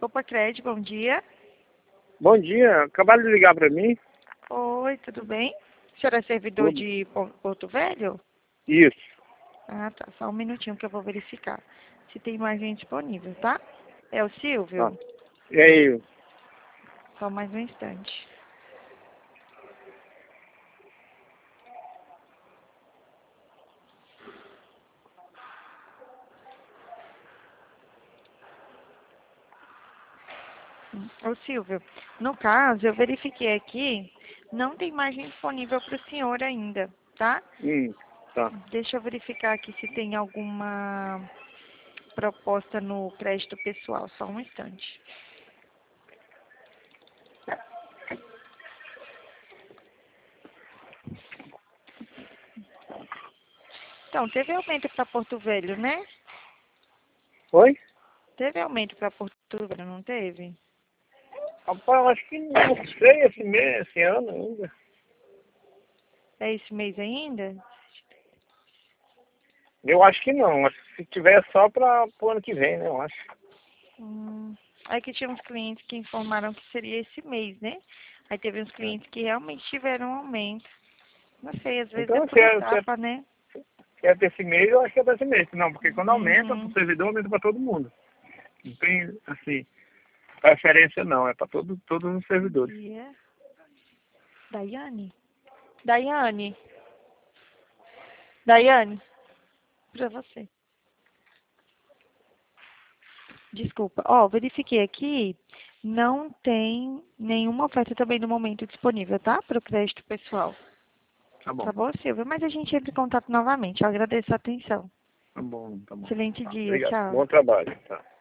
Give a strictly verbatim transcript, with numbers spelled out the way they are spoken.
Copa Cred, bom dia. Bom dia, acabaram de ligar para mim. Oi, tudo bem? O senhor é servidor Tudo. de Po- Porto Velho? Isso. Ah, tá. Só um minutinho que eu vou verificar se tem mais gente disponível, tá? É o Silvio? Tá. E aí? Só mais um instante. Hum, Ô Silvio, no caso, eu verifiquei aqui, não tem margem disponível para o senhor ainda, tá? Hum, tá. Deixa eu verificar aqui se tem alguma proposta no crédito pessoal, só um instante. Então, teve aumento para Porto Velho, né? Oi? Teve aumento para Porto Velho, não teve? Rapaz, eu acho que não sei esse mês, esse ano ainda. É esse mês ainda? Eu acho que não. Acho que se tiver só para o ano que vem, né? Eu acho. Hum, aí que tinha uns clientes que informaram que seria esse mês, né? Aí teve uns É. clientes que realmente tiveram um aumento. Não sei, às vezes é Então, por se é, se é, etapa, né? se é desse mês, eu acho que é desse mês. Não, porque quando aumenta para o Uhum. servidor, aumenta para todo mundo. Não tem, assim, preferência não. É para todo, todos os servidores. Dia. Daiane? Daiane? Daiane? Pra você. Desculpa. Ó, verifiquei aqui, não tem nenhuma oferta também no momento disponível, tá? Para o crédito pessoal. Tá bom. Tá bom, Silvia? Mas a gente entra em contato novamente. Eu agradeço a atenção. Tá bom, tá bom. Excelente Tá. dia. Obrigado. Tchau. Bom trabalho. Tá.